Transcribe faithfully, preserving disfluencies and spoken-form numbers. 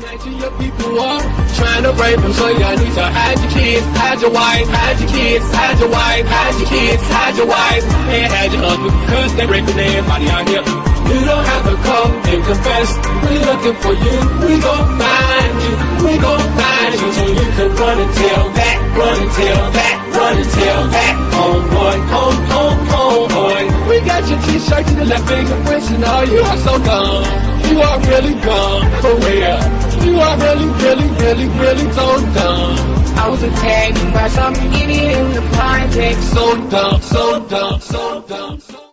Imagine your people are trying to rape them, so y'all need to hide your kids, hide your wife, hide your kids, hide your wife, hide your kids, hide your wife, and hide your husband, cause they raping everybody out here. You don't have to come and confess, we looking for you, we gon' find you, we gon' find you, so you can run and tell that, run and tell that, run and tell that, home boy, home, home, home boy. We got your t-shirt to the left fingerprints and all, you are so dumb, you are really dumb, for real, you are really, really, really, really so dumb. I was attacked by some idiot in the project, so dumb, so dumb, so dumb, so